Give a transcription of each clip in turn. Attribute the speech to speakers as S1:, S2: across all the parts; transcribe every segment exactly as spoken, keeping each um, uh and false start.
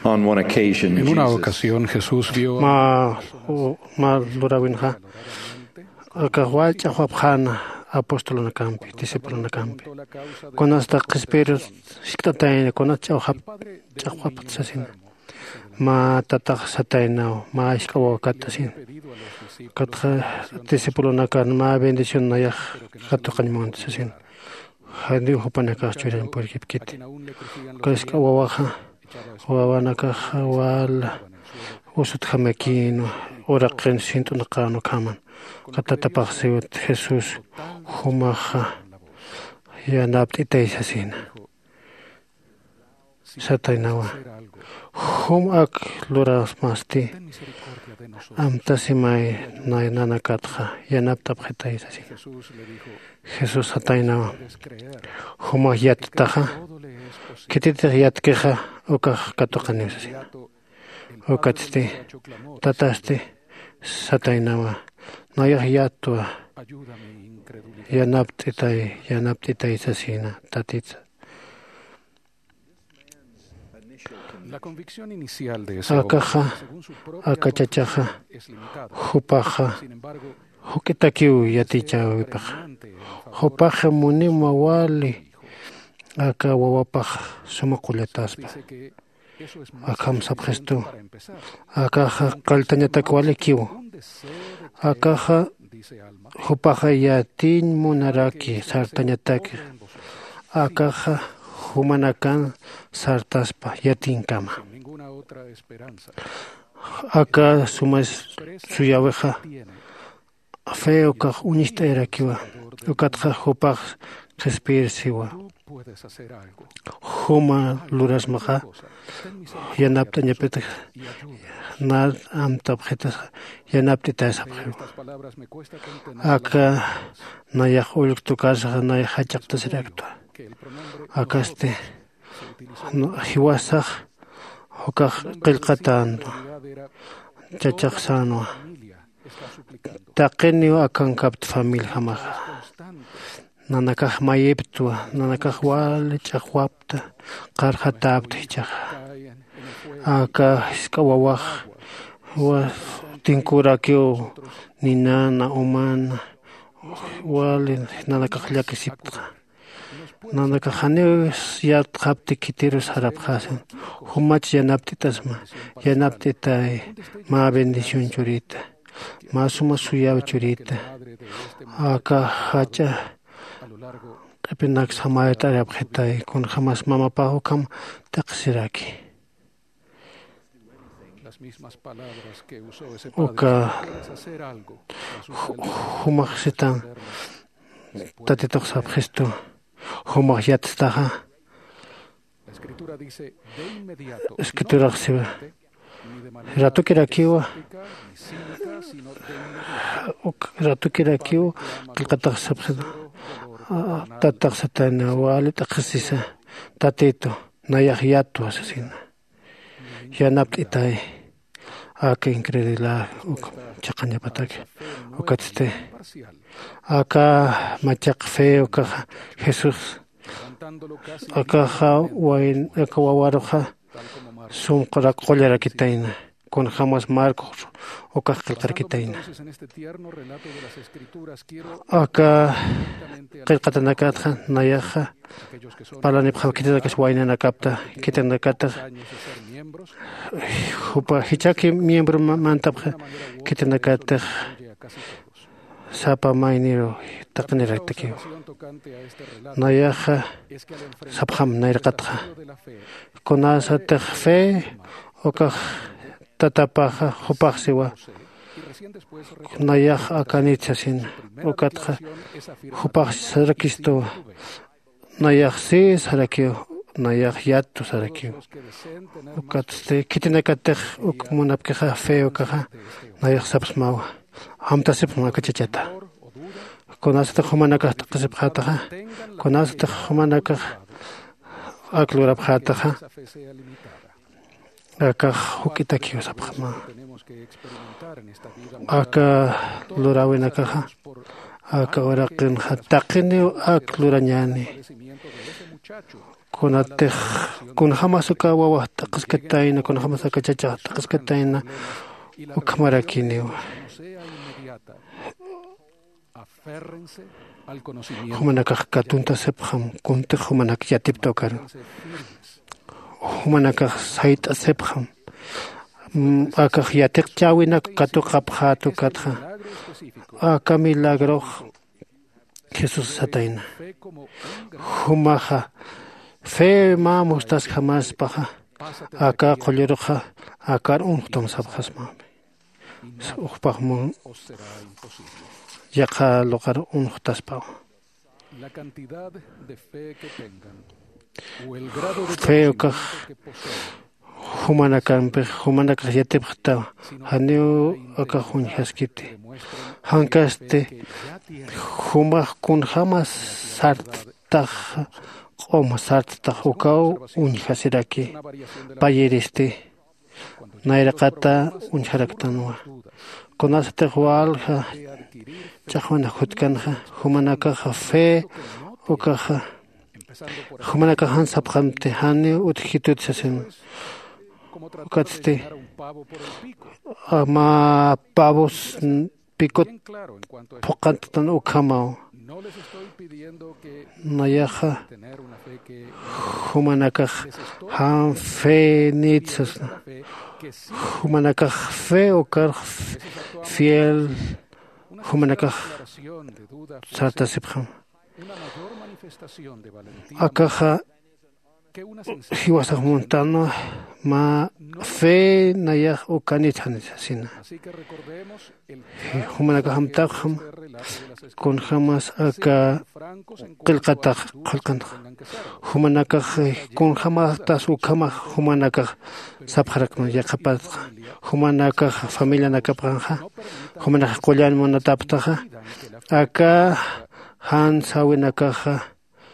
S1: On one occasion,
S2: En una
S1: Jesus
S2: ocasión Jesús vio a
S3: ma o- ma lurawinha akawal chahwapjana apóstolo na campi discípulo na campi con hasta qespero shiktatayna con chawhap chawhap sasin ma tataq satayna ma ishkawa katasin katqa discípulo na kan ma bendición na yaj katuqanmont sasin handi hupana ka churan por kipkit kaska wawaja wawana ka wal usut khamekin oraqen sintu na qano kaman katatapaqsiwat Jesús humaja yanapti taysasin sataynawa hum ak luras masti amtasimay nay nanakatja yanaptapqitaysasin Jesús sataynawa huma yattaja kitita yatkeja ukaj katuqanisasin ukatsti tatasti sataynawa nayaj yatwa yanaptitay yanaptitay sasina tatitsa
S2: la convicción inicial de ese hombre,
S3: akaja
S2: según su propia
S3: akachachaja
S2: voluntad, es limitada.
S3: hupaja
S2: Sin embargo,
S3: hukitakiu yatichawipaja hupaja munima wali aka wawapaja sumaqullataspa
S2: dice que eso es más
S3: akam
S2: suficiente
S3: sabgestu
S2: para empezar.
S3: akaja qaltañatac walikiu
S2: Un deseo de creer,
S3: akaja
S2: dice Alma,
S3: hupaja yatin munaraki sartañatac
S2: obra en vosotros,
S3: akaja humanakan sartaspa yatinkama
S2: sin ninguna otra esperanza.
S3: aka sumas suyaweja
S2: Tiene
S3: feo ka unista era kiwa ukatja hupaj respirsiwa
S2: tú puedes hacer algo.
S3: huma luras maja
S2: Cosa, ten misericordia
S3: yanapta
S2: de
S3: ñapeta
S2: nosotros y ayúdanos.
S3: na amtapjeta yanapti tasapja
S2: Estas palabras me cuesta contener
S3: aka nayaj uluk tukasja nayaj hachaqtas recta
S2: que el pronombre
S3: akaste
S2: se utilizó
S3: hiwasaj hukaj qilqatan
S2: en realidad era
S3: chachaqsano
S2: familia está suplicando.
S3: taqini akan kapt famil hamaja
S2: Constante
S3: nanakaj mayiptua nanakaj wali chaqwapta qarqatapta hichaj
S2: caen en el fuego.
S3: aka iskawawaj wa tinkurakiu ninana umana wali nanakaj llakisipqa nanakaj haneus yatqapti kitirus harapqasin humach yanaptitasma yanaptitay ma bendición churita ma suma suyaw churita
S2: Madre de este mundo
S3: aka hacha
S2: a lo largo
S3: Epinak samayat arabjetay kun jamás mamapaho kam taqsiraki.
S2: las mismas palabras que usó ese
S3: Oka
S2: padre. Puedes hacer algo. Resulta el
S3: humaxitan tatitoq sabgestu humaxiat taha
S2: La escritura dice de inmediato.
S3: escritura siba
S2: Ni de manera
S3: ratu kirakiwa
S2: tópica, ni cínica, sino de inmediato.
S3: ok ratu kirakiwa qilqataq sabgestu tataq satana wali taqsisa tatito nayajyatu asesina yanaptitay aka incredila chaqanya pataki okatste
S2: Parcial.
S3: aka machaq feo ka Jesús
S2: Levantándolo casi
S3: aka wain aka wawaroja
S2: tal como Marco.
S3: sum qara qollera kitaina con jamás marco oka qilqar kitaina
S2: Entonces, en este tierno relato de las escrituras quiero
S3: aka
S2: directamente a
S3: qilqatanakatja nayaja
S2: aquellos que son
S3: palani bqawkitata kas wainana kapta kitanakata
S2: años de ser miembros,
S3: hupa hichaki miembro mantapja kitanakata
S2: oye a casi todos.
S3: sapa mainiro taqniraktakiw
S2: Observación tocante a este relato
S3: nayaja
S2: es que al enfrentar
S3: sabham nairqatqa
S2: el de la fe,
S3: kunasataq fe oka tatapaja hupaqsiwa
S2: y recién después
S3: nayaj akanitsasin okatqa
S2: es afirmar
S3: hupaq sarakisto nayaj si sarakiw nayaj yatu sarakiw
S2: los que deseen tener
S3: okatste kitinakataq uk munapkiqa fe okaja nayaj sapsmawa hamtasip makachachata
S2: amor o duda,
S3: kunasataq humanakaq taqsipqataqa kunasataq humanakaq aklurapqataqa
S2: esa fe sea limitada.
S3: aka hukitakiw sapqma
S2: Tenemos que experimentar en esta vida
S3: aka lurawinakaqa aka waraqinqa taqiniw ak lurañani
S2: padecimiento de ese muchacho
S3: kunatej kun jamás uka wawa taqaskataina kun jamás uka chacha taqaskataina ukamarakini humanakaj katunta sepjam kunte humanak yatipta ukar humanakaj saita sepjam akaj yatik chawina katukapja tukatja aka milagro Jesús sataina humaja fe ma mustas jamás paja aka qolleroja akar unhtom sabjas mami uqpaqmun yaqa lugar unhtas pa
S2: la cantidad de fe que tengan o el grado de
S3: fe ka humanakampe humanaka yatepta haneu aka hun haskite hankaste huma kun jamás sarta qoma sarta ukau un hasiraki payeriste nairaqata un haraktanwa konaste hualja chahwana hutkanja humanaka fe ukaja humanaka han sapqamte hani uthitut sasen ukatste ama pavos pikot poqantan ukamao nayaja humanaka han fe nitzas humanaka fe ukar fiel humanaka sarta sipjam akaja hiwasaq montano ma fe nayaj ukanithan sina humanaka hamtaqham kun jamás aka qilqataq qilqan humanaka kun jamás tas ukama humanaka sapharakman yaqapat humanaka familia nakapanja humanaka qollan monataptaja aka han sawinakaja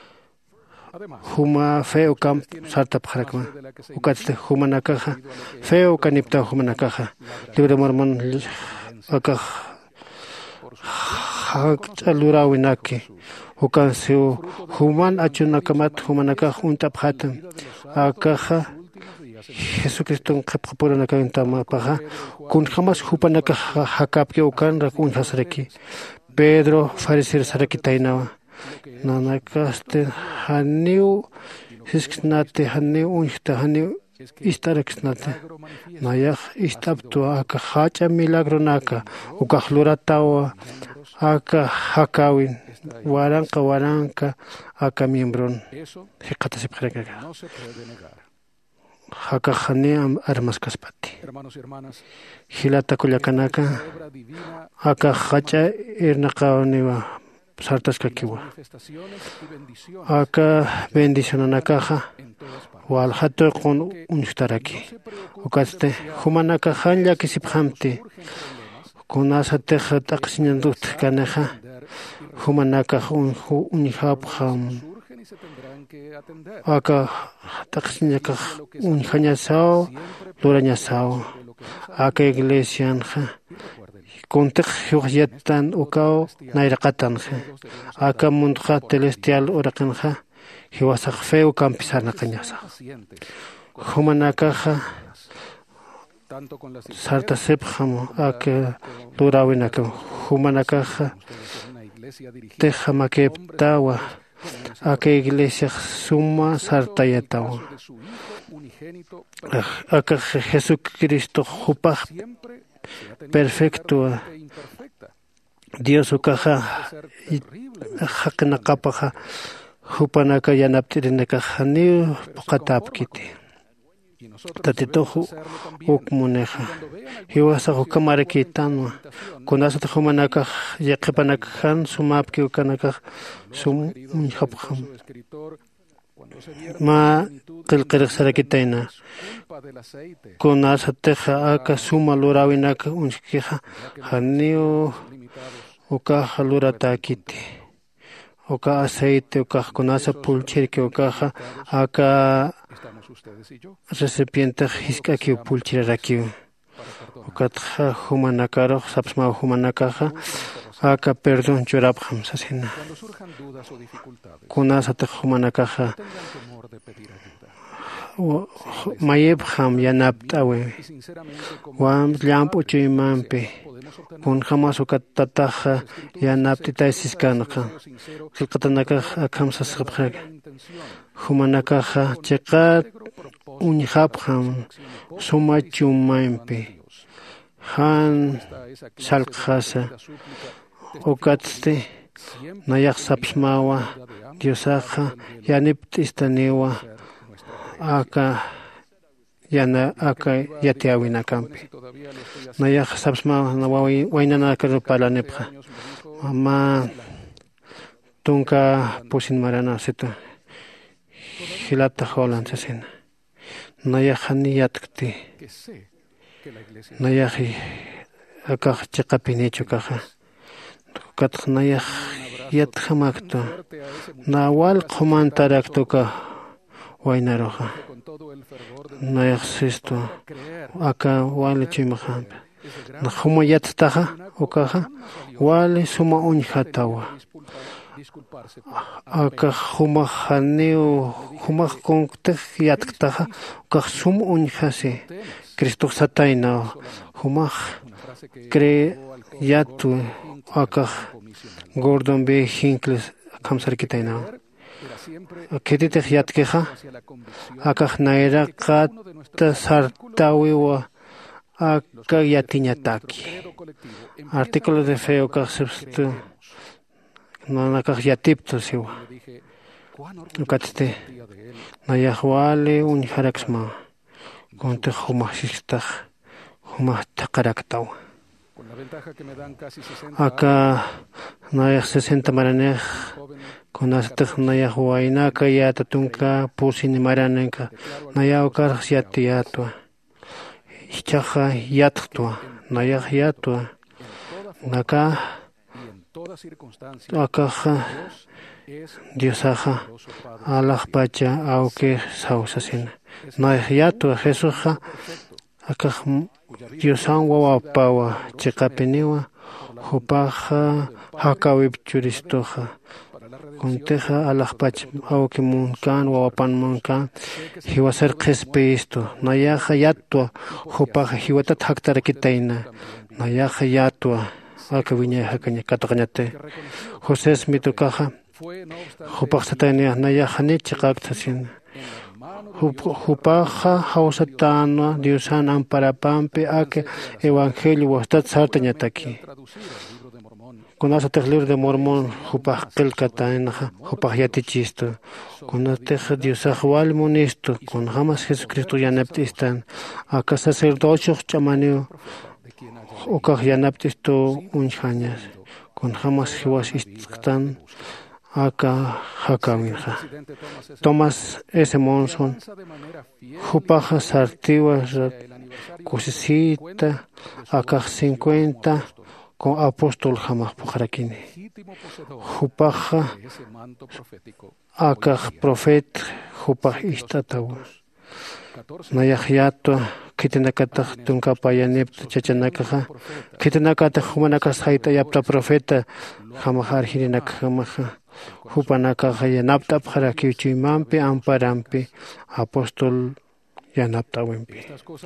S3: huma feo camp sarta parakma ukaste humanakaja feo kanipta humanakaja libre mormon aka halurawinaki ukansu human achunakamat humanaka untaphatam akaja Jesucristo qapqapuranaka intama paja kun jamás hupanaka hakapke ukan rakun hasreki Pedro farisir sarakitainawa nanakaste haniu hisknate haniu unhta haniu istaraksnate nayaj istaptu aka hacha milagro naka ukajluratawa aka hakawin waranqa waranqa aka miembron hiqata sipqreka haka haniam armas kaspati hilata kullakanaka aka hacha irnaqawniwa sartas kakiwa aka bendicionanakaja wal hato con unstaraki ukaste humanaka hanya kisiphamte kunasa teja taqsinandut kanaja humanaka un unhapham aka taqsinaka unhanyasao lurañasao aka iglesianja Kuntek yuqyatan ukao nairaqatanqa aka mundqa celestial uraqanqa hiwasaq feo kampisarna qañasaq humanakaja sarta sepjamo aka lurawinaka humanakaja teja makeptawa aka iglesia suma sartayatawa aka Jesucristo hupaq perfecto Dios ukaja haqnaqapaja hupanaka yanaptirinaka haniu qatapkiti tatitohu ukmuneja hiwasaq ukamarakitanu kunasata humanaka yaqipanaka han sumapki ukanaka sum unhapjam ma qilqiriq sarakitaina kunasa teja aka suma lurawinaka unskija haniu ukaja luratakiti uka aceite uka kunasa pulchirki ukaja aka recipiente hiskaki pulchiraraki ukatja humanakaro sapsma humanakaja aka perdón churabham sasina kunasa te humanakaja mayep ham yanaptawe wam llampo chimampe kun jamás ukatataja yanaptita siskanaka kilqatanaka akamsas qabkhak humanakaja cheqat unjabham sumachumampe han salqasa ukatste nayak sapsmawa diosaja yaniptistanewa aka yana aka yatiawina kampi nayak sapsmawa nawawi wainana karupalanepja ama tunka pusin marana seta hilata holan sesena nayajani yatkti nayaji akaj chiqapinichu kaja katq nayaj yatjamakto nawal qhumantaraktoka wainaroja nayaj sisto aka wale chimajan najuma yattaja ukaja wale suma unjatawa aka huma haneo huma konkte yatktaja ka sum unjase Cristo sataina huma cre yatu aka gordon be hinkles kamsarkitaina ketite yatkeja aka naira kat sartawiwa aka yatiñataki artículo de feo ka substu no nakaj yatipto siwa ukatste nayahwale unjaraksma konte humajistaj humajtaqaraktaw aka nayaj sesenta maranej konastaj nayahwainaka yatatunka pusini maranenka nayawkar yatiyatwa ichaja yattwa nayaj yatwa naka akaja Diosaja alaj pacha auke sausasina nayajyatu Jesusja akaj Diosan wawapawa chiqapiniwa hupaja hakawipchuristoja konteja alaj pacha auke munkan wawapan munkan hiwasar qespeesto nayaja yatwa hupaja hiwatat haktarakitaina nayaja yatwa aka viña hakaña kataqañate José Smith kaja hupaqsatania nayajani chiqaqtasin hupaja hausatana Diosan amparapampi ake evangelio wastat sartañataki kunasatej libro de Mormón hupaj qilqatainaja hupaj yatichisto kunatej Diosaj walmunisto kun jamas Jesucristo yanaptistan aka sacerdocio chamanio ukaj yanaptisto unjañas kun jamas hiwas istqtan aka hakawinja Thomas S. Monson hupaja sartiwa kusisita aka cincuenta con apóstol jamás pujarakini hupaja aka profet hupaj istatawa nayajyatu kitinakata tunkapayanipta chachanakaja kitinakata humanaka saita yapta profeta jamajar hirinaka jamaja hupanaka yanapta pjarakichimampi amparampi apóstol yanapta wimpi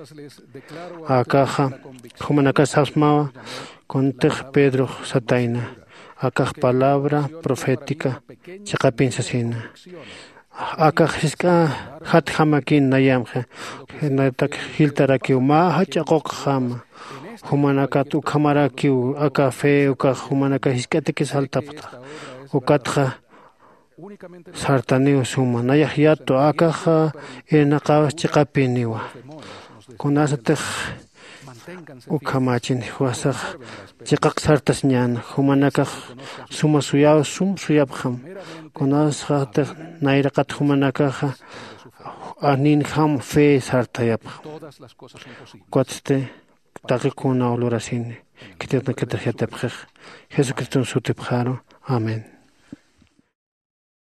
S3: akaja humanaka sapsmawa kontej Pedro sataina akaj palabra profética chiqapinsasina akaj hiska hat hamakin nayamja natak hiltarakiu maha chaqoq jama humanaka tu kamarakiu aka fe uka humanaka hiskatiki saltapta ukatja sartaniu suma nayajyato akaja enaqawas chiqapiniwa kunasatej ukamachin huasaj chiqaq sartas ñana humanaka suma suyaw sum suyapjam kunasatej nayraqat humanakaja anin ham fe sartayapja kuatste taqikuna olorasini kitetna ketejyatepjej Jesucristo sutipjaro amén.